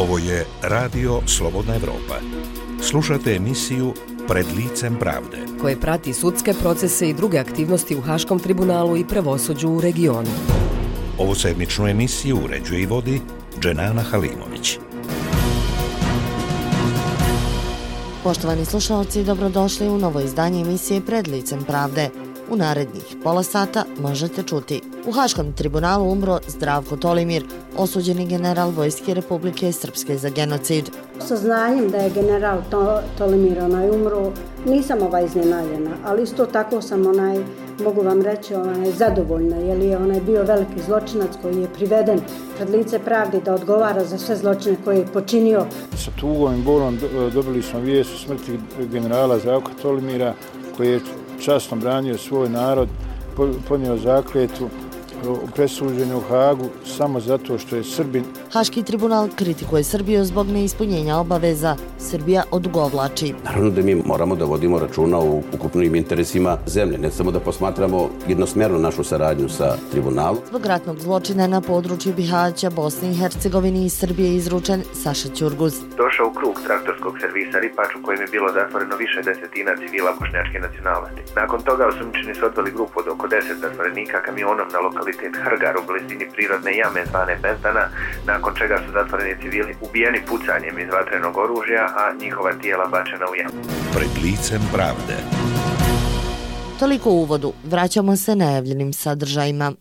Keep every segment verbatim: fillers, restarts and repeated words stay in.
Ovo je Radio Slobodna Evropa. Slušate emisiju Pred licem pravde, koje prati sudske procese i druge aktivnosti u Haškom tribunalu i pravosuđu u regionu. Ovu sedmičnu emisiju uređuje i vodi Dženana Halimović. Poštovani slušalci, dobrodošli u novo izdanje emisije Pred licem pravde. U narednih pola sata možete čuti: u Haškom tribunalu umro Zdravko Tolimir, osuđeni general Vojske Republike Srpske za genocid. Saznanjem da je general to, Tolimir onaj umro, nisam ovaj iznenađena, ali isto tako sam onaj, mogu vam reći, onaj, zadovoljna, jer je onaj bio veliki zločinac koji je priveden pred lice pravde da odgovara za sve zločine koje je počinio. Sa tugom i bolom dobili smo vijest o smrti generala Zdravka Tolimira, koji je časno branio svoj narod, podnio zakletvu, presuđen u Hagu samo zato što je Srbin. Haški tribunal kritikuje Srbiju zbog neispunjenja obaveza. Srbija odugovlači. Naravno da mi moramo da vodimo računa o ukupnim interesima zemlje, ne samo da posmatramo jednosmjerno našu saradnju sa tribunalom. Zbog ratnog zločina na području Bihaća, Bosne i Hercegovine i Srbije izručen Saša Ćurguz. Došao u krug traktorskog servisa Ripač u kojem je bilo zatvoreno više desetina civila bošnjačke nacionalnosti. Nakon toga osumnjičeni su odveli grupu od oko deset zatvorenika kamionom na lokalitet Hrgar u blizini prirodne jame zvane Bezdana, nakon čega su zatvoreni civili ubijeni pucanjem iz vatrenog oružja, a njihova tijela bačena u jamu. Pred licem pravde. Toliko u uvodu. Vraćamo se najavljenim sadržajima.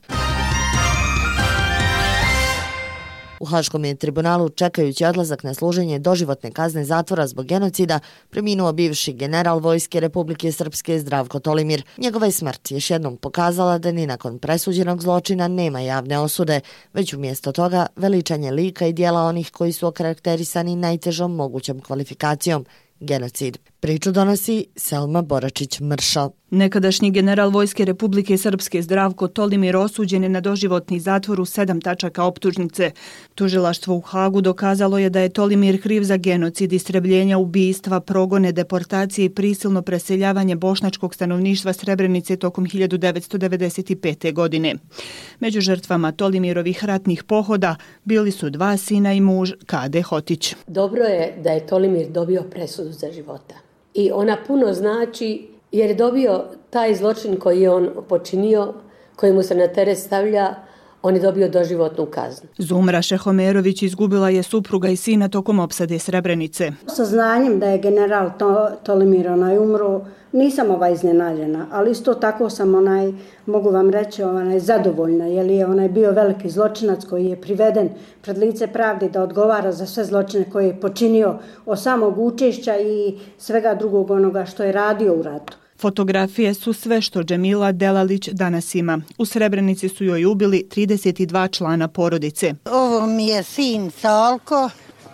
U Haškom je tribunalu, čekajući odlazak na služenje doživotne kazne zatvora zbog genocida, preminuo bivši general Vojske Republike Srpske Zdravko Tolimir. Njegova je smrt još jednom pokazala da ni nakon presuđenog zločina nema javne osude, već umjesto toga veličanje lika i dijela onih koji su okarakterisani najtežom mogućom kvalifikacijom – genocid. Priču donosi Selma Boračić-Mršo. Nekadašnji general Vojske Republike Srpske Zdravko Tolimir osuđen je na doživotni zatvor u sedam tačaka optužnice. Tužilaštvo u Hagu dokazalo je da je Tolimir kriv za genocid, istrebljenja, ubistva, progone, deportacije i prisilno preseljavanje bošnjačkog stanovništva Srebrenice tokom hiljadu devetsto devedeset pete. godine. Među žrtvama Tolimirovih ratnih pohoda bili su dva sina i muž Kade Hotić. Dobro je da je Tolimir dobio presudu za života. I ona puno znači jer je dobio taj zločin koji je on počinio, koji mu se na teret stavlja, on je dobio doživotnu kaznu. Zumra Šehomerović izgubila je supruga i sina tokom opsade Srebrenice. Saznanjem da je general to, Tolimir onaj umro, nisam ovaj iznenađena, ali isto tako sam onaj, mogu vam reći, onaj, zadovoljna, jer je onaj bio veliki zločinac koji je priveden pred lice pravde da odgovara za sve zločine koje je počinio od samog učešća i svega drugog onoga što je radio u ratu. Fotografije su sve što Džemila Delalić danas ima. U Srebrenici su joj ubili trideset dva člana porodice. Ovo mi je sin Salko,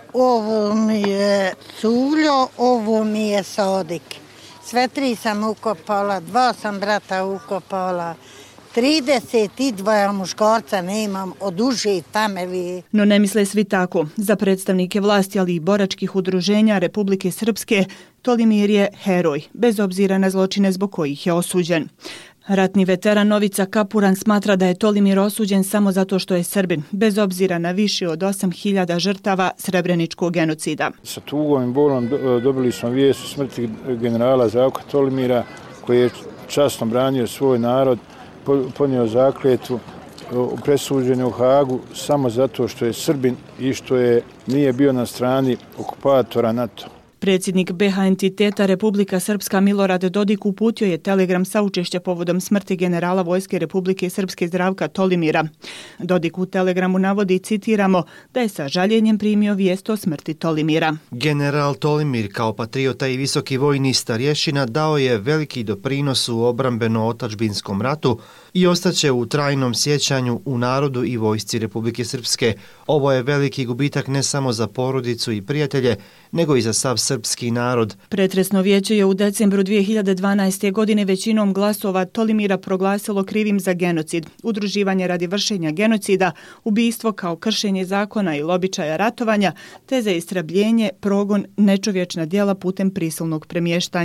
ovo mi je Suljo, ovo mi je Sodik. Sve tri sam ukopala, dva sam brata ukopala, trideset dva muškarca nemam od uže familije. No ne misle svi tako. Za predstavnike vlasti, ali i boračkih udruženja Republike Srpske, Tolimir je heroj, bez obzira na zločine zbog kojih je osuđen. Ratni veteran Novica Kapuran smatra da je Tolimir osuđen samo zato što je Srbin, bez obzira na više od osam hiljada žrtava srebreničkog genocida. Sa tugom i bolom dobili smo vijest o smrti generala Zdravka Tolimira, koji je časno branio svoj narod, podnio zakletvu, presuđen u Hagu samo zato što je Srbin i što je nije bio na strani okupatora NATO. Predsjednik be ha entiteta Republika Srpska Milorad Dodik uputio je telegram saučešća povodom smrti generala Vojske Republike Srpske Zdravka Tolimira. Dodik u telegramu navodi, citiramo, da je sa žaljenjem primio vijest o smrti Tolimira. General Tolimir kao patriota i visoki vojni starješina dao je veliki doprinos u obrambeno-otačbinskom ratu i ostaće u trajnom sjećanju u narodu i vojsci Republike Srpske. Ovo je veliki gubitak ne samo za porodicu i prijatelje, nego i za sav srpski narod. Pretresno vijeće je u decembru dvije hiljade dvanaeste. godine većinom glasova Tolimira proglasilo krivim za genocid, udruživanje radi vršenja genocida, ubistvo kao kršenje zakona i običaja ratovanja, te za istrebljenje, progon, nečovječna djela putem prisilnog premještanja.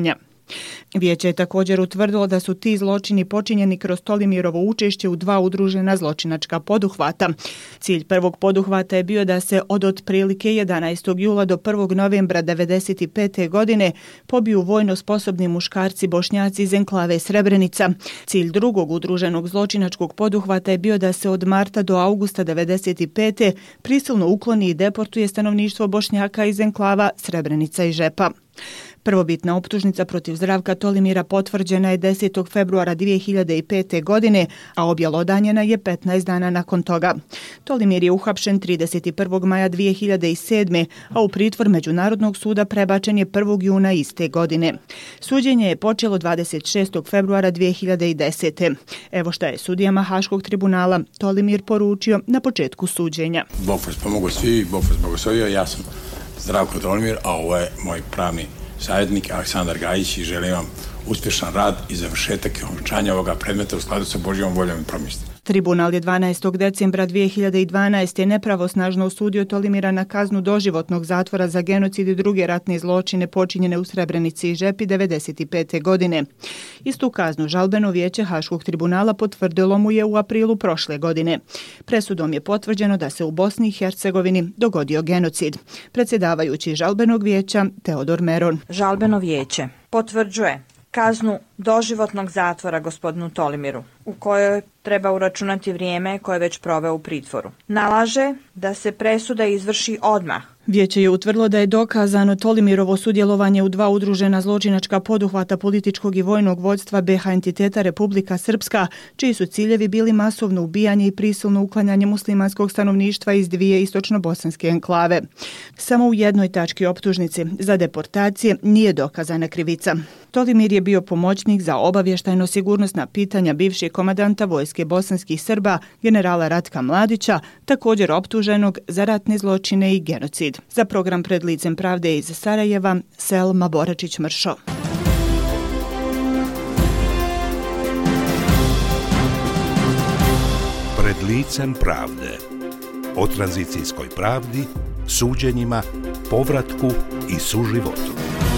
Vijeće je također utvrdilo da su ti zločini počinjeni kroz Tolimirovo učešće u dva udružena zločinačka poduhvata. Cilj prvog poduhvata je bio da se od otprilike jedanaestog jula do prvog novembra devedeset pete. godine pobiju vojno sposobni muškarci Bošnjaci iz enklave Srebrenica. Cilj drugog udruženog zločinačkog poduhvata je bio da se od marta do augusta devedeset pete. prisilno ukloni i deportuje stanovništvo Bošnjaka iz enklava Srebrenica i Žepa. Prvobitna optužnica protiv Zdravka Tolimira potvrđena je desetog februara dvije hiljade pete. godine, a objelodanjena je petnaest dana nakon toga. Tolimir je uhapšen trideset prvog maja dvije hiljade sedme. a u pritvor Međunarodnog suda prebačen je prvog juna iste godine. Suđenje je počelo dvadeset šestog februara dvije hiljade desete. Evo šta je sudijama Haškog tribunala Tolimir poručio na početku suđenja. Bog vas pomogao svi, Bog vas blagoslovio, ja sam Zdravko Tolimir, a ovo je moj pravni savjetnik Aleksandar Gajić i želim vam uspješan rad i završetak i okončanje ovoga predmeta u skladu sa Božjom voljom i promistima. Tribunal je dvanaestog decembra dvije hiljade dvanaeste. nepravosnažno osudio Tolimira na kaznu doživotnog zatvora za genocid i druge ratne zločine počinjene u Srebrenici i Žepi devedeset pete. godine. Istu kaznu žalbeno vijeće Haškog tribunala potvrdilo mu je u aprilu prošle godine. Presudom je potvrđeno da se u Bosni i Hercegovini dogodio genocid. Predsjedavajući žalbenog vijeća Teodor Meron. Žalbeno vijeće potvrđuje kaznu doživotnog zatvora gospodinu Tolimiru, u kojoj treba uračunati vrijeme koje je već proveo u pritvoru. Nalaže da se presuda izvrši odmah. Vijeće je utvrdilo da je dokazano Tolimirovo sudjelovanje u dva udružena zločinačka poduhvata političkog i vojnog vođstva be ha entiteta Republika Srpska, čiji su ciljevi bili masovno ubijanje i prisilno uklanjanje muslimanskog stanovništva iz dvije istočno-bosanske enklave. Samo u jednoj tački optužnici za deportacije nije dokazana krivica. Tolimir je bio pomoćnik za obavještajno sigurnosna pitanja bivšeg komandanta vojske bosanskih Srba, generala Ratka Mladića, također optuženog za ratne zločine i genocid. Za program Pred licem pravde iz Sarajeva, Selma Boračić-Mršo. Pred licem pravde. O tranzicijskoj pravdi, suđenjima, povratku i suživotu.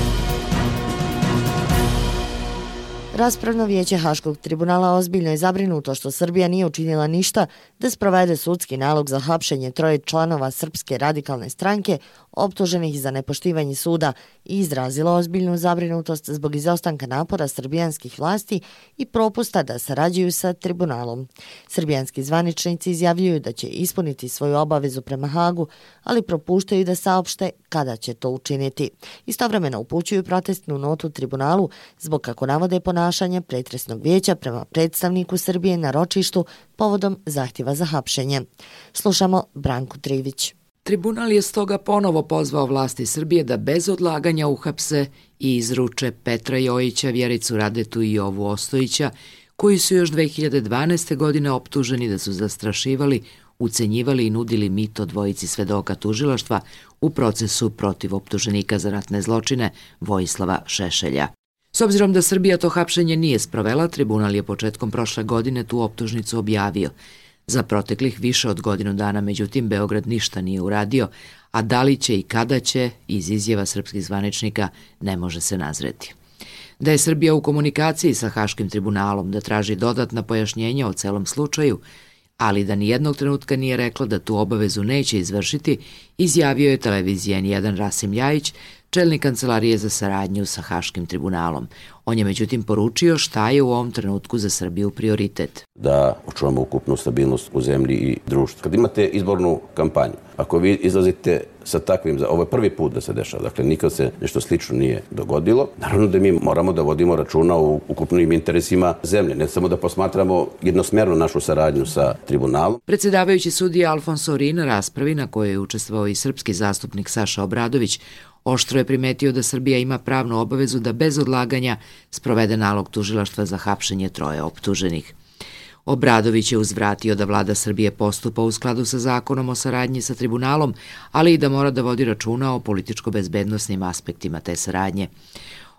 Raspravno vijeće Haškog tribunala ozbiljno je zabrinuto što Srbija nije učinila ništa da sprovede sudski nalog za hapšenje troje članova Srpske radikalne stranke optuženih za nepoštivanje suda i izrazilo ozbiljnu zabrinutost zbog izostanka napora srbijanskih vlasti i propusta da sarađuju sa tribunalom. Srbijanski zvaničnici izjavljuju da će ispuniti svoju obavezu prema Hagu, ali propuštaju da saopšte kada će to učiniti. Istovremeno upućuju protestnu notu tribunalu zbog, kako navode, ponašanja pretresnog vijeća prema predstavniku Srbije na ročištu povodom zahtjeva za hapšenje. Slušamo Branku Trivić. Tribunal je stoga ponovo pozvao vlasti Srbije da bez odlaganja uhapse i izruče Petra Jojića, Vjericu Radetu i Jovu Ostojića, koji su još dve hiljade dvanaeste. godine optuženi da su zastrašivali, ucenjivali i nudili mito dvojici svedoka tužilaštva u procesu protiv optuženika za ratne zločine Vojislava Šešelja. S obzirom da Srbija to hapšenje nije sprovela, tribunal je početkom prošle godine tu optužnicu objavio. Za proteklih više od godinu dana, međutim, Beograd ništa nije uradio, a da li će i kada će, iz izjava srpskih zvaničnika, ne može se nazreti. Da je Srbija u komunikaciji sa Haškim tribunalom, da traži dodatna pojašnjenja o celom slučaju, ali da nijednog trenutka nije rekla da tu obavezu neće izvršiti, izjavio je televizija N jedan Rasim Ljajić, čelnik kancelarije za saradnju sa Haškim tribunalom. On je međutim poručio šta je u ovom trenutku za Srbiju prioritet. Da očuvamo ukupnu stabilnost u zemlji i društvu. Kad imate izbornu kampanju, ako vi izlazite sa takvim, ovo je prvi put da se dešava, dakle nikad se nešto slično nije dogodilo, naravno da mi moramo da vodimo računa o ukupnim interesima zemlje, ne samo da posmatramo jednosmjerno našu saradnju sa tribunalom. Predsjedavajući sudija Alfonso Ori na raspravi na kojoj je učestvovao i srpski zastupnik Saša Obradović, oštro je primetio da Srbija ima pravnu obavezu da bez odlaganja sprovede nalog tužilaštva za hapšenje troje optuženih. Obradović je uzvratio da vlada Srbije postupa u skladu sa zakonom o saradnji sa tribunalom, ali i da mora da vodi računa o političko-bezbednosnim aspektima te saradnje.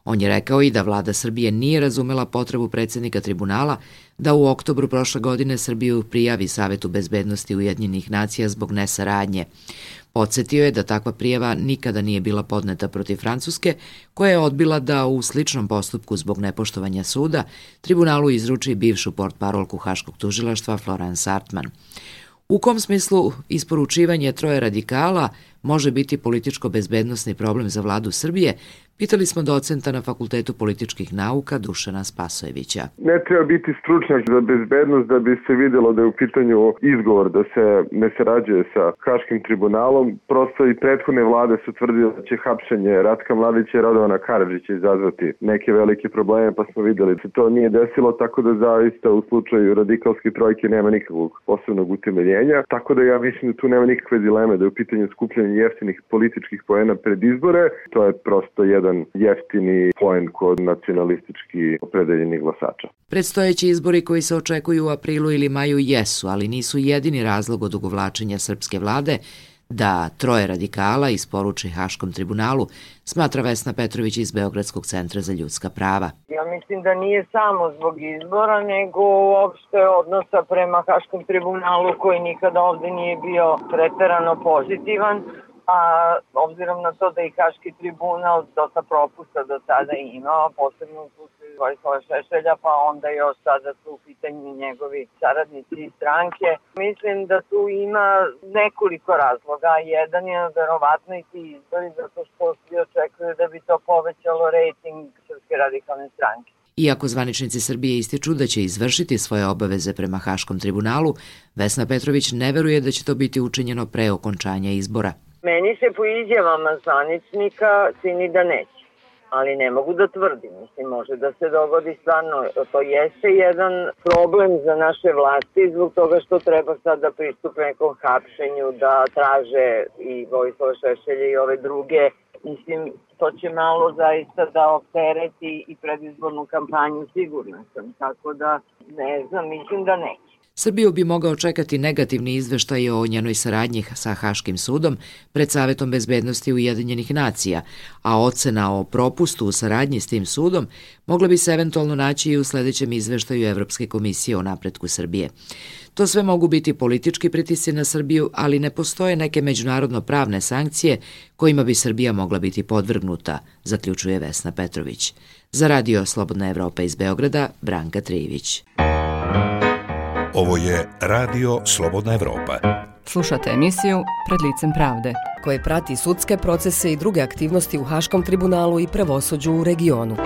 On je rekao i da vlada Srbije nije razumela potrebu predsjednika tribunala da u oktobru prošle godine Srbiju prijavi Savetu bezbednosti Ujedinjenih nacija zbog nesaradnje. Podsjetio je da takva prijava nikada nije bila podneta protiv Francuske, koja je odbila da u sličnom postupku zbog nepoštovanja suda tribunalu izruči bivšu portparolku Haškog tužilaštva Florence Artman. U kom smislu isporučivanje troje radikala može biti političko-bezbednosni problem za vladu Srbije, pitali smo docenta na Fakultetu političkih nauka Dušana Spasojevića. Ne treba biti stručnjak za bezbednost da bi se vidjelo da je u pitanju izgovor da se ne sarađuje sa Haškim tribunalom. Prosto i prethodne vlade su tvrdile da će hapšenje Ratka Mladića i Radovana Karadžića izazvati neke velike probleme, pa smo vidjeli da se to nije desilo, tako da zaista u slučaju radikalske trojke nema nikakvog posebnog utemeljenja. Tako da ja mislim da tu nema nikakve dileme da je u pitanju skupljanja jeftinih političkih poena pred izbore. To je prosto jedan jeftini poen kod nacionalistički opredeljenih glasača. Predstojeći izbori koji se očekuju u aprilu ili maju jesu, ali nisu jedini razlog odugovlačenja srpske vlade da troje radikala isporuči Haškom tribunalu, smatra Vesna Petrović iz Beogradskog centra za ljudska prava. Ja mislim da nije samo zbog izbora, nego uopšte odnosa prema Haškom tribunalu koji nikada ovde nije bio preterano pozitivan, a obzirom na to da i Haški tribunal dosta propusta do sada imao, posebno u slučaju Vojislava Šešelja, pa onda još sada su u pitanju njegovi saradnici i stranke. Mislim da tu ima nekoliko razloga. Jedan je verovatno i ti izbori, zato što svi očekuju da bi to povećalo rejting Srpske radikalne stranke. Iako zvaničnici Srbije ističu da će izvršiti svoje obaveze prema Haškom tribunalu, Vesna Petrović ne veruje da će to biti učinjeno pre okončanja izbora. Meni se po izjavama zvaničnika čini da neće, ali ne mogu da tvrdim. Mislim, može da se dogodi stvarno. To jeste jedan problem za naše vlasti zbog toga što treba sad da pristupe nekom hapšenju, da traže i Vojislava Šešelja i ove druge. Mislim, to će malo zaista da optereti i predizbornu kampanju, sigurno sam. Tako da, ne znam, mislim da neće. Srbiju bi mogao čekati negativni izveštaj o njenoj saradnji sa Haškim sudom pred Savetom bezbednosti Ujedinjenih nacija, a ocena o propustu u saradnji s tim sudom mogla bi se eventualno naći i u sljedećem izveštaju Evropske komisije o napretku Srbije. To sve mogu biti politički pritisci na Srbiju, ali ne postoje neke međunarodno pravne sankcije kojima bi Srbija mogla biti podvrgnuta, zaključuje Vesna Petrović. Za Radio Slobodna Evropa iz Beograda, Branka Trijević. Ovo je Radio Slobodna Evropa. Slušate emisiju Pred licem pravde, koje prati sudske procese i druge aktivnosti u Haškom tribunalu i pravosuđu u regionu.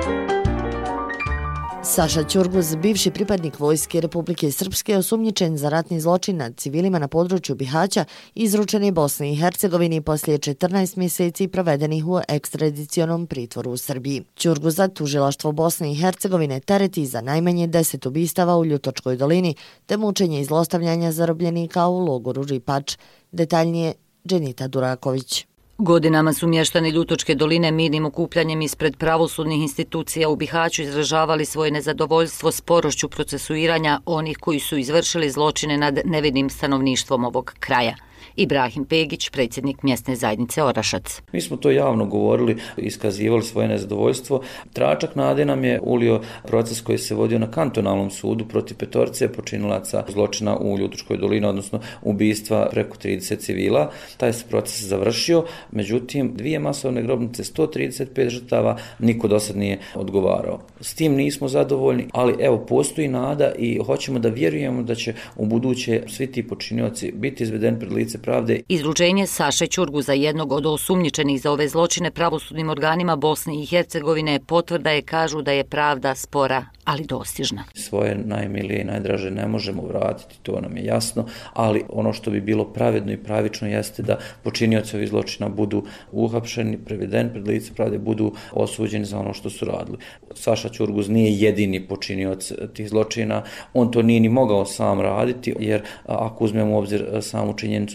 Saša Ćurguz, bivši pripadnik Vojske Republike Srpske, osumnjičen za ratni zločin nad civilima na području Bihaća, izručen je Bosni i Hercegovini poslije četrnaest mjeseci provedenih u ekstradicionom pritvoru u Srbiji. Ćurguza tužilaštvo Bosne i Hercegovine tereti za najmanje deset ubistava u Ljutočkoj dolini, te mučenje i zlostavljanja zarobljenika u logoru Ripač. Detaljnije Dženita Duraković. Godinama su mještani Ljutočke doline mirnim okupljanjem ispred pravosudnih institucija u Bihaću izražavali svoje nezadovoljstvo sporošću procesuiranja onih koji su izvršili zločine nad nevinim stanovništvom ovog kraja. Ibrahim Pegić, predsjednik mjesne zajednice Orašac. Mi smo to javno govorili, iskazivali svoje nezadovoljstvo. Tračak nade nam je ulio proces koji se vodio na kantonalnom sudu protiv petorice počinilaca zločina u Ljutočkoj dolini, odnosno ubistva preko trideset civila. Taj se proces završio, međutim dvije masovne grobnice, sto trideset pet žrtava, niko do sad nije odgovarao. S tim nismo zadovoljni, ali evo postoji nada i hoćemo da vjerujemo da će u buduće svi ti počinioci biti izvedeni pred lice pravde. Izručenje Saše Ćurguza, jednog od osumnjičenih za ove zločine pravosudnim organima Bosne i Hercegovine, potvrda je, kažu da je pravda spora, ali dostižna. Svoje najmilije i najdraže ne možemo vratiti, to nam je jasno, ali ono što bi bilo pravedno i pravično jeste da počinioci ovih zločina budu uhapšeni, prevedeni pred lice pravde, budu osuđeni za ono što su radili. Saša Ćurguz nije jedini počinioc tih zločina, on to nije ni mogao sam raditi, jer ako uzmemo u obzir samu činjenicu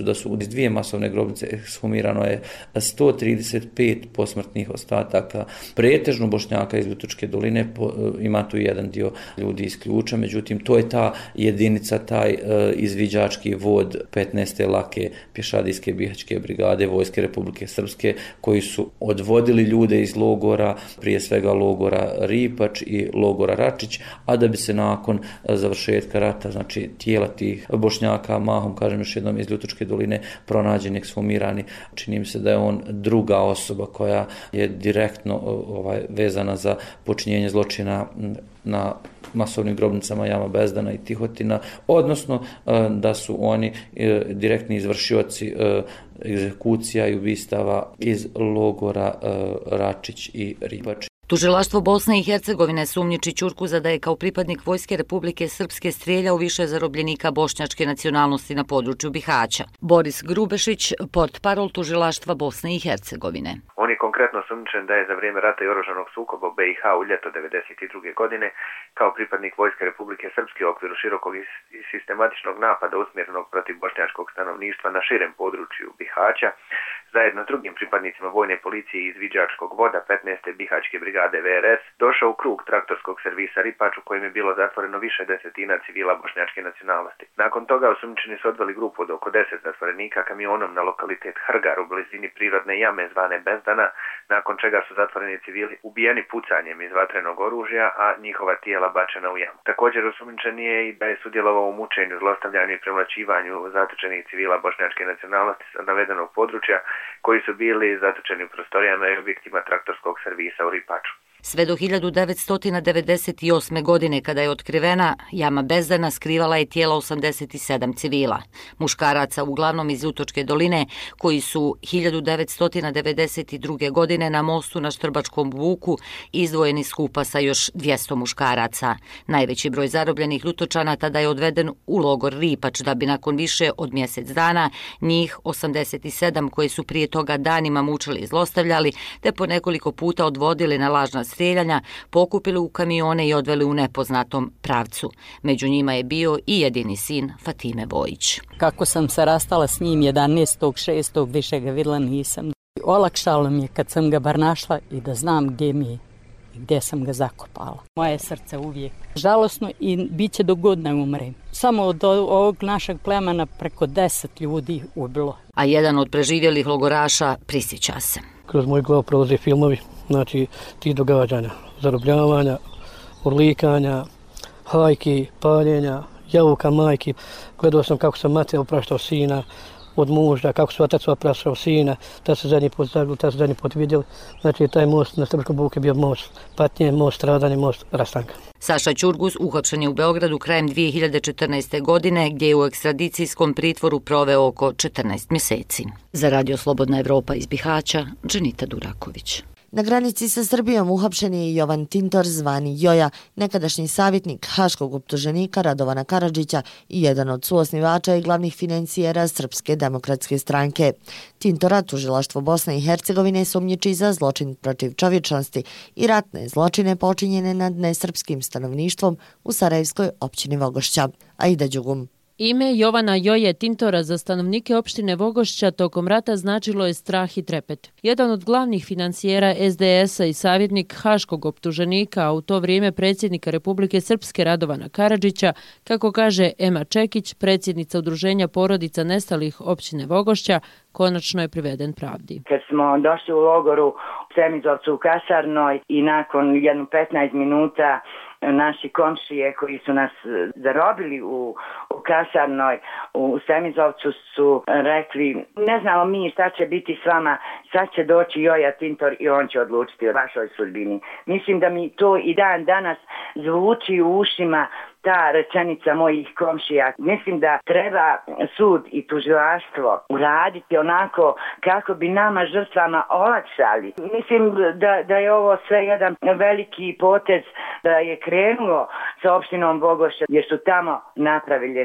da su u dvije masovne grobnice ekshumirano je sto trideset pet posmrtnih ostataka, pretežno Bošnjaka iz Ljutočke doline, ima tu jedan dio ljudi iz Ključa, međutim to je ta jedinica, taj e, izviđački vod petnaeste lake pješadijske bihaćke brigade Vojske Republike Srpske, koji su odvodili ljude iz logora, prije svega logora Ripač i logora Račić, a da bi se nakon završetka rata, znači tijela tih Bošnjaka, mahom, kažem još jednom, iz Ljutočke doline pronađeni, ekshumirani. Čini mi se da je on druga osoba koja je direktno ovaj, vezana za počinjenje zločina na masovnim grobnicama Jama Bezdana i Tihotina, odnosno da su oni direktni izvršioci egzekucija i ubistava iz logora Račić i Ripač. Tužilaštvo Bosne i Hercegovine sumnjiči Ćurkuza da je kao pripadnik Vojske Republike Srpske strijeljao više zarobljenika bošnjačke nacionalnosti na području Bihaća. Boris Grubešić, portparol Tužilaštva Bosne i Hercegovine. On je konkretno sumnjičen da je za vrijeme rata i oružanog sukoba u B i H u ljeto devedeset druge godine kao pripadnik Vojske Republike Srpske u okviru širokog i sistematičnog napada usmjerenog protiv bošnjačkog stanovništva na širem području Bihaća, zajedno s drugim pripadnicima vojne policije i izviđačkog voda petnaeste bihaćke brigade V R S, došao u krug traktorskog servisa Ripač u kojem je bilo zatvoreno više desetina civila bošnjačke nacionalnosti. Nakon toga osumnjičeni su odveli grupu od oko deset zatvorenika kamionom na lokalitet Hrgar u blizini prirodne jame zvane Bezdana, nakon čega su zatvoreni civili ubijeni pucanjem iz vatrenog oružja, a njihova tijela bačena u jamu. Također osumnjičen je i da je sudjelovao u mučenju, zlostavljanju i premlaćivanju zatočenih civila bošnjačke nacionalnosti sa navedenog područja, koji su bili zatočeni u prostorijama i objektima traktorskog servisa u Ripaču. Sve do hiljadu devetsto devedeset osme. godine, kada je otkrivena, jama Bezdana skrivala je tijela osamdeset sedam civila. Muškaraca, uglavnom iz Ljutočke doline, koji su hiljadu devetsto devedeset druge. godine na mostu na Štrbačkom vuku izdvojeni skupa sa još dvjesto muškaraca. Najveći broj zarobljenih Ljutočana tada je odveden u logor Ripač, da bi nakon više od mjesec dana njih osamdeset sedam koji su prije toga danima mučili i zlostavljali, te po nekoliko puta odvodili na lažna strijeljanja, pokupili u kamione i odveli u nepoznatom pravcu. Među njima je bio i jedini sin Fatime Bojić. Kako sam se rastala s njim jedanaestog šestog više ga vidjela nisam. Olakšalo mi je kad sam ga bar našla i da znam gdje mi je i gdje sam ga zakopala. Moje srce uvijek žalosno i bit će do god ne umrem. Samo od ovog našeg plemena preko deset ljudi ubilo. A jedan od preživjelih logoraša prisjeća se. Kroz moj glav prolaze filmovi, znači ti događanja, zarobljavanja, urlikanja, hajki, paljenja, javuka majki. Gledao sam kako sam mater opraštao sina od muža, kako su otac opraštao sina, da se zadnji put zagli, da se zadnji put vidjeli. Znači taj most na Štrbačkom vuku je bio most patnje, most stradanja, most rastanka. Saša Ćurgus uhapšen je u Beogradu krajem dvije hiljade četrnaeste. godine, gdje je u ekstradicijskom pritvoru proveo oko četrnaest mjeseci. Za Radio Slobodna Evropa iz Bihaća, Dženita Duraković. Na granici sa Srbijom uhapšen je Jovan Tintor zvani Joja, nekadašnji savjetnik haškog optuženika Radovana Karadžića i jedan od suosnivača i glavnih financijera Srpske demokratske stranke. Tintora tužilaštvo Bosne i Hercegovine sumnjiči za zločin protiv čovječnosti i ratne zločine počinjene nad nesrpskim stanovništvom u Sarajevskoj općini Vogošća. Aida Đugum. Ime Jovana Joje Tintora za stanovnike opštine Vogošća tokom rata značilo je strah i trepet. Jedan od glavnih financijera S D S-a i savjetnik haškog optuženika, a u to vrijeme predsjednika Republike Srpske Radovana Karadžića, kako kaže Ema Čekić, predsjednica udruženja porodica nestalih općine Vogošća, konačno je priveden pravdi. Kad smo došli u logoru u Semizovcu u kasarnoj i nakon jedno petnaest minuta naši komšije koji su nas zarobili u, u kasarnoj u Semizovcu su rekli, ne znamo mi šta će biti s vama, sad će doći Joja Tintor i on će odlučiti o vašoj sudbini. Mislim da mi to i dan danas zvuči u ušima ta rečenica mojih komšija. Mislim da treba sud i tužilaštvo uraditi onako kako bi nama žrtvama olakšali. Mislim da, da je ovo sve jedan veliki potez da je krenulo sa opštinom Vogošća jer su tamo napravljeni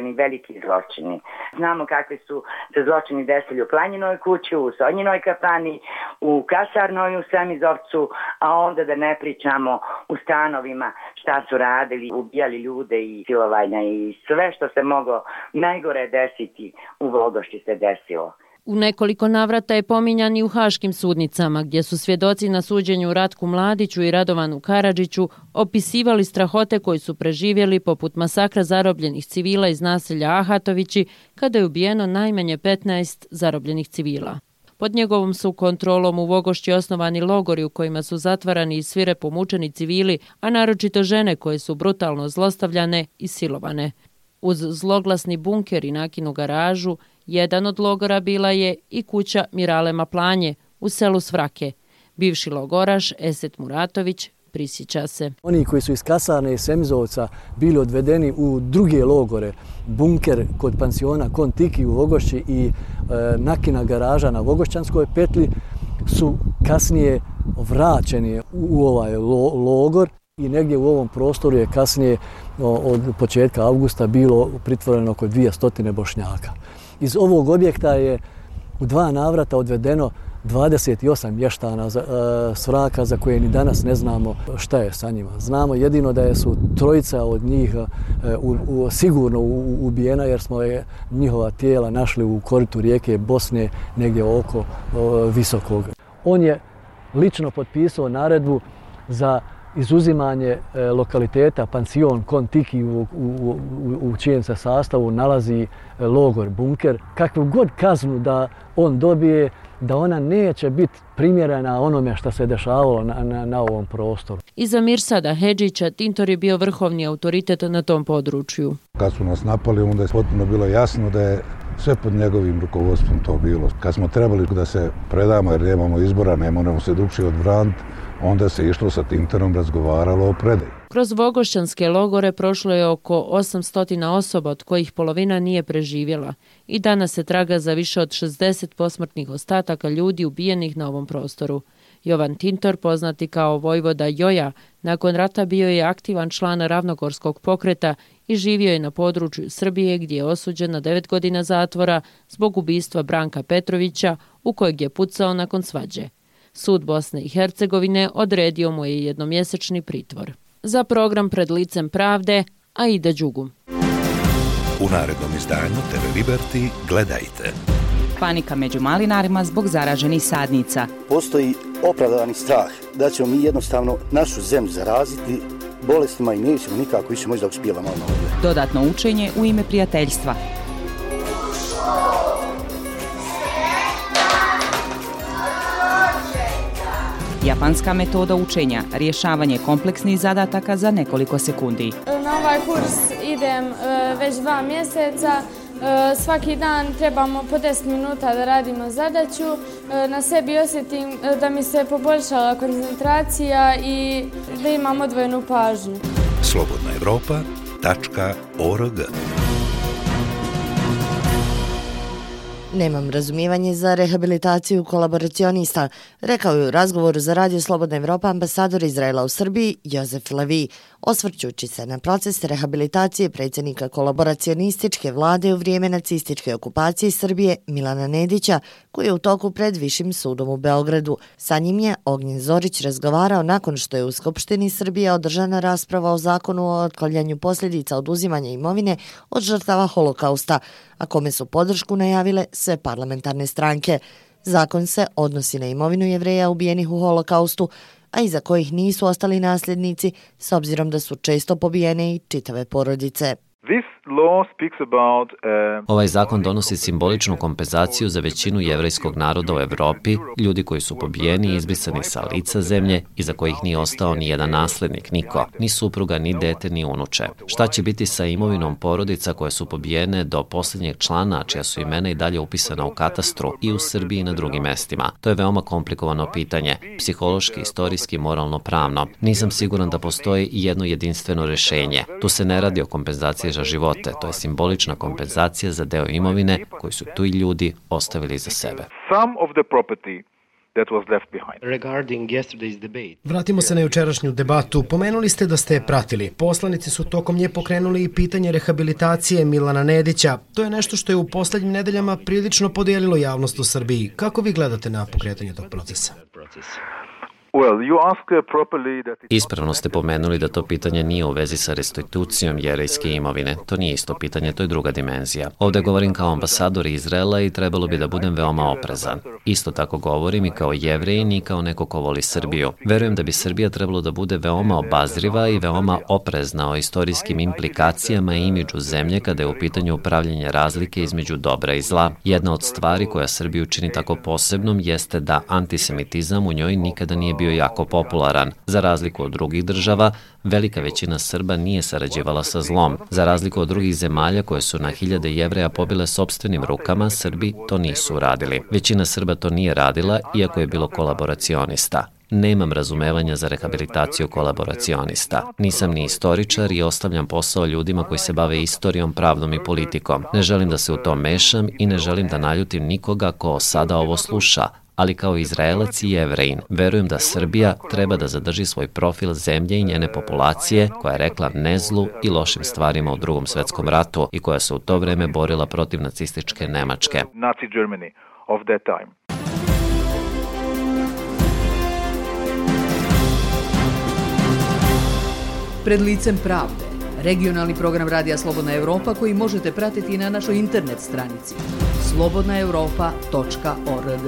organizovani veliki zločini. Znamo kakvi su se zločini desili u Planjinoj kući, u Sonjinoj kafani, u kasarnoj u Semizovcu, a onda da ne pričamo u stanovima šta su radili, ubijali ljude i silovanja i sve što se moglo najgore desiti u Vogošći se desilo. U nekoliko navrata je pominjan i u haškim sudnicama, gdje su svjedoci na suđenju Ratku Mladiću i Radovanu Karadžiću opisivali strahote koji su preživjeli, poput masakra zarobljenih civila iz naselja Ahatovići, kada je ubijeno najmanje petnaest zarobljenih civila. Pod njegovom su kontrolom u Vogošći osnovani logori u kojima su zatvarani i svirepo mučeni civili, a naročito žene koje su brutalno zlostavljane i silovane. Uz zloglasni bunker i nakinu garažu, jedan od logora bila je i kuća Mirale Maplanje u selu Svrake. Bivši logoraš Eset Muratović prisjeća se. Oni koji su iz kasarne iz Semizovca bili odvedeni u druge logore, bunker kod pansiona Kontiki u Vogošći i e, nakina garaža na Vogošćanskoj petlji, su kasnije vraćeni u, u ovaj lo, logor. I negdje u ovom prostoru je kasnije od početka avgusta bilo pritvoreno oko dvjesto Bošnjaka. Iz ovog objekta je u dva navrata odvedeno dvadeset osam mještana za, e, Svraka za koje ni danas ne znamo šta je sa njima. Znamo jedino da je su trojica od njih e, u, u, sigurno u, ubijena jer smo je njihova tijela našli u koritu rijeke Bosne negdje oko o, Visokog. On je lično potpisao naredbu za izuzimanje e, lokaliteta pansion Kontiki u, u, u, u čijem se sastavu nalazi e, logor bunker. Kakvu god kaznu da on dobije, da ona neće biti primjerena onome što se dešavalo na, na, na ovom prostoru. Iza Mirsada Hedžića Tintor je bio vrhovni autoritet na tom području. Kad su nas napali, onda je potpuno bilo jasno da je sve pod njegovim rukovodstvom to bilo. Kad smo trebali da se predamo jer nemamo izbora, ne moramo se drugčije odbraniti, onda se išlo sa Tintorom, razgovaralo o predaji. Kroz vogošćanske logore prošlo je oko osamsto osoba, od kojih polovina nije preživjela. I danas se traga za više od šezdeset posmrtnih ostataka ljudi ubijenih na ovom prostoru. Jovan Tintor, poznati kao vojvoda Joja, nakon rata bio je aktivan član Ravnogorskog pokreta i živio je na području Srbije gdje je osuđen na devet godina zatvora zbog ubistva Branka Petrovića u kojeg je pucao nakon svađe. Sud Bosne i Hercegovine odredio mu je jednomjesečni pritvor. Za program Pred licem pravde, Aida Đugu. U narednom izdanju te ve Liberty gledajte. Panika među malinarima zbog zaraženih sadnica. Postoji opravdani strah da ćemo mi jednostavno našu zemlju zaraziti bolestima i nećemo nikako više možda uspjela malo ovdje. Dodatno učenje u ime prijateljstva. Japanska metoda učenja, rješavanje kompleksnih zadataka za nekoliko sekundi. Na ovaj kurs idem već dva mjeseca. Svaki dan trebamo po deset minuta da radimo zadaću. Na sebi osjetim da mi se poboljšala koncentracija i da imam odvojenu pažnju. slobodna evropa tačka org. Nemam razumijevanje za rehabilitaciju kolaboracionista, rekao je u razgovoru za Radio Slobodna Evropa ambasador Izraela u Srbiji Jozef Levi, osvrćući se na proces rehabilitacije predsjednika kolaboracionističke vlade u vrijeme nacističke okupacije Srbije Milana Nedića, koji je u toku pred Višim sudom u Beogradu. Sa njim je Ognjen Zorić razgovarao nakon što je u Skupštini Srbije održana rasprava o zakonu o otklanjanju posljedica oduzimanja imovine od žrtava holokausta, a kome su podršku najavile sve parlamentarne stranke. Zakon se odnosi na imovinu Jevreja ubijenih u holokaustu, a iza kojih nisu ostali nasljednici, s obzirom da su često pobijene i čitave porodice. Ovaj zakon donosi simboličnu kompenzaciju za većinu jevrejskog naroda u Evropi, ljudi koji su pobijeni i izbrisani sa lica zemlje i za kojih nije ostao ni jedan naslednik, niko, ni supruga, ni dete, ni unuče. Šta će biti sa imovinom porodica koje su pobijene do posljednjeg člana, čija su imena i dalje upisana u katastru i u Srbiji i na drugim mestima? To je veoma komplikovano pitanje, psihološki, istorijski, moralno, pravno. Nisam siguran da postoji jedno jedinstveno rješenje. Tu se ne radi o kompenzaciji za živote, to je simbolična kompenzacija za deo imovine koji su tu i ljudi ostavili za sebe. that was left behind. Regarding yesterday's debate. Vratimo se na jučerašnju debatu. Pomenuli ste da ste je pratili. Poslanici su tokom nje pokrenuli i pitanje rehabilitacije Milana Nedića. To je nešto što je u posljednjim nedeljama prilično podijelilo javnost u Srbiji. Kako vi gledate na pokretanje tog procesa? Ispravno ste pomenuli da to pitanje nije u vezi sa restitucijom jevrejske imovine. To nije isto pitanje, to je druga dimenzija. Ovdje govorim kao ambasador Izraela i trebalo bi da budem veoma oprezan. Isto tako govorim i kao Jevrejin i kao neko ko voli Srbiju. Verujem da bi Srbija trebalo da bude veoma obazriva i veoma oprezna o istorijskim implikacijama i imidžu zemlje kada je u pitanju upravljanje razlike između dobra i zla. Jedna od stvari koja Srbiju čini tako posebnom jeste da antisemitizam u njoj nikada nije bio jako popularan. Za razliku od drugih država, velika većina Srba nije sarađivala sa zlom. Za razliku od drugih zemalja koje su na hiljade Jevreja pobile sopstvenim rukama, Srbi to nisu uradili. Većina Srba to nije radila, iako je bilo kolaboracionista. Nemam razumevanja za rehabilitaciju kolaboracionista. Nisam ni istoričar i ostavljam posao ljudima koji se bave istorijom, pravdom i politikom. Ne želim da se u to mešam i ne želim da naljutim nikoga ko sada ovo sluša, ali kao Izraelac i Jevrejin, verujem da Srbija treba da zadrži svoj profil zemlje i njene populacije koja je rekla ne zlu i lošim stvarima u Drugom svetskom ratu i koja se u to vreme borila protiv nacističke Nemačke. Nazi Germany of that time. Pred licem pravde, regionalni program Radija Slobodna Evropa koji možete pratiti na našoj internet stranici slobodna europa tačka org.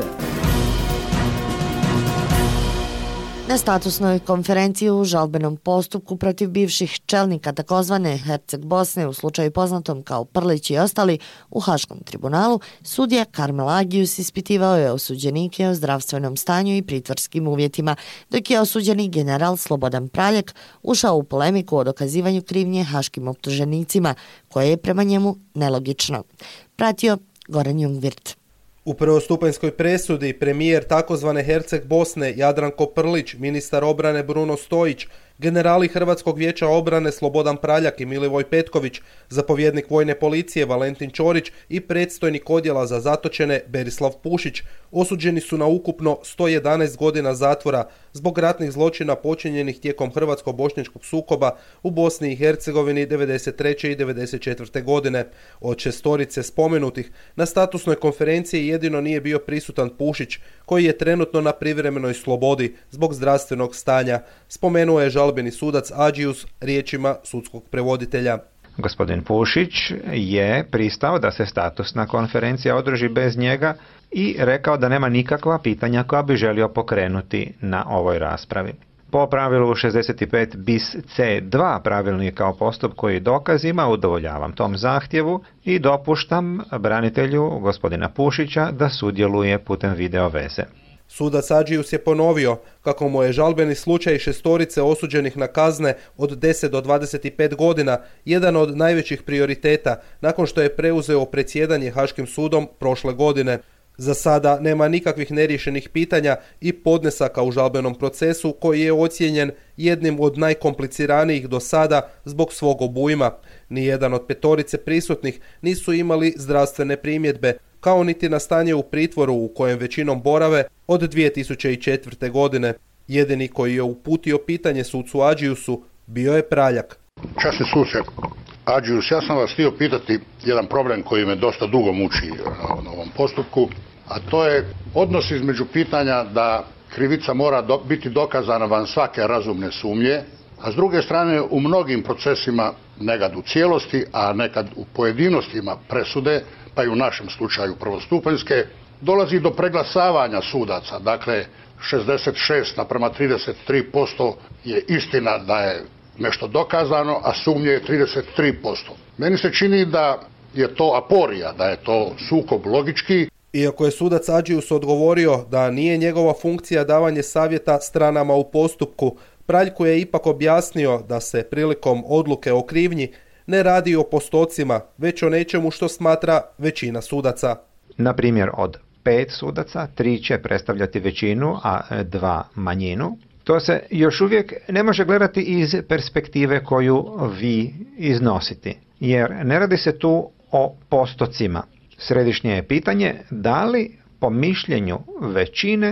Na statusnoj konferenciji u žalbenom postupku protiv bivših čelnika takozvane Herceg Bosne u slučaju poznatom kao Prlić i ostali u Haškom tribunalu, sudija Karmel Agius ispitivao je osuđenike o zdravstvenom stanju i pritvorskim uvjetima, dok je osuđeni general Slobodan Praljak ušao u polemiku o dokazivanju krivnje haškim optuženicima, koje je prema njemu nelogično. Pratio Goran Jungwirth. U prvostupanjskoj presudi premijer takozvane Herceg Bosne Jadranko Prlić, ministar obrane Bruno Stojić, generali Hrvatskog vijeća obrane Slobodan Praljak i Milivoj Petković, zapovjednik vojne policije Valentin Ćorić i predstojnik odjela za zatočene Berislav Pušić osuđeni su na ukupno sto jedanaest godina zatvora zbog ratnih zločina počinjenih tijekom hrvatsko-bošnjačkog sukoba u Bosni i Hercegovini devedeset treće i devedeset četvrte godine. Od šestorice spomenutih na statusnoj konferenciji jedino nije bio prisutan Pušić, koji je trenutno na privremenoj slobodi zbog zdravstvenog stanja, spomenuo je žalbeni sudac Agius riječima sudskog prevoditelja. Gospodin Pušić je pristao da se statusna konferencija održi bez njega i rekao da nema nikakva pitanja koja bi želio pokrenuti na ovoj raspravi. Po pravilu šezdeset pet bis ce dva pravilnika o postupku i dokazima udovoljavam tom zahtjevu i dopuštam branitelju gospodina Pušića da sudjeluje putem video veze. Sudac Agius je ponovio kako mu je žalbeni slučaj šestorice osuđenih na kazne od deset do dvadeset pet godina jedan od najvećih prioriteta nakon što je preuzeo predsjedanje Haškim sudom prošle godine. Za sada nema nikakvih neriješenih pitanja i podnesaka u žalbenom procesu koji je ocijenjen jednim od najkompliciranijih do sada zbog svog obujma. Nijedan od petorice prisutnih nisu imali zdravstvene primjedbe, kao niti na stanje u pritvoru u kojem većinom borave od dvije tisuće četvrte. godine. Jedini koji je uputio pitanje sucu Agiusu bio je Praljak. Časni suce Agius, ja sam vas htio pitati jedan problem koji me dosta dugo muči na ovom postupku, a to je odnos između pitanja da krivica mora do, biti dokazana van svake razumne sumnje, a s druge strane u mnogim procesima, nekad u cijelosti, a nekad u pojedinostima presude, pa i u našem slučaju prvostupanjske, dolazi do preglasavanja sudaca. Dakle, šezdeset šest naprema trideset tri posto je istina da je nešto dokazano, a sumnje je trideset tri posto. Meni se čini da je to aporija, da je to sukob logički. Iako je sudac Agius odgovorio da nije njegova funkcija davanje savjeta stranama u postupku, Praljku je ipak objasnio da se prilikom odluke o krivnji ne radi o postocima, već o nečemu što smatra većina sudaca. Na primjer, od pet sudaca, tri će predstavljati većinu, a dva manjinu. To se još uvijek ne može gledati iz perspektive koju vi iznosite, jer ne radi se tu o postocima. Središnje je pitanje da li po mišljenju većine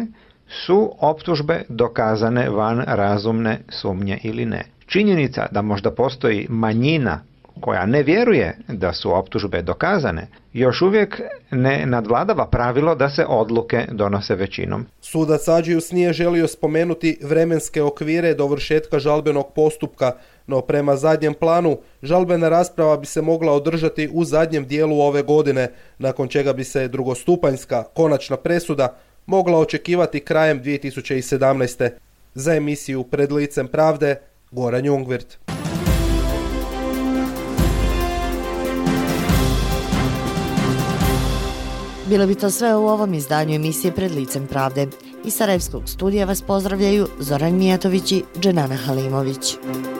su optužbe dokazane van razumne sumnje ili ne. Činjenica da možda postoji manjina koja ne vjeruje da su optužbe dokazane, još uvijek ne nadvladava pravilo da se odluke donose većinom. Sudac Adžius nije želio spomenuti vremenske okvire dovršetka žalbenog postupka, no prema zadnjem planu žalbena rasprava bi se mogla održati u zadnjem dijelu ove godine, nakon čega bi se drugostupanjska konačna presuda mogla očekivati krajem dvije tisuće sedamnaeste. Za emisiju Pred licem pravde, Goran Jungwirth. Bilo bi to sve u ovom izdanju emisije Pred licem pravde. Iz Sarajevskog studija vas pozdravljaju Zoran Mijatović i Dženana Halimović.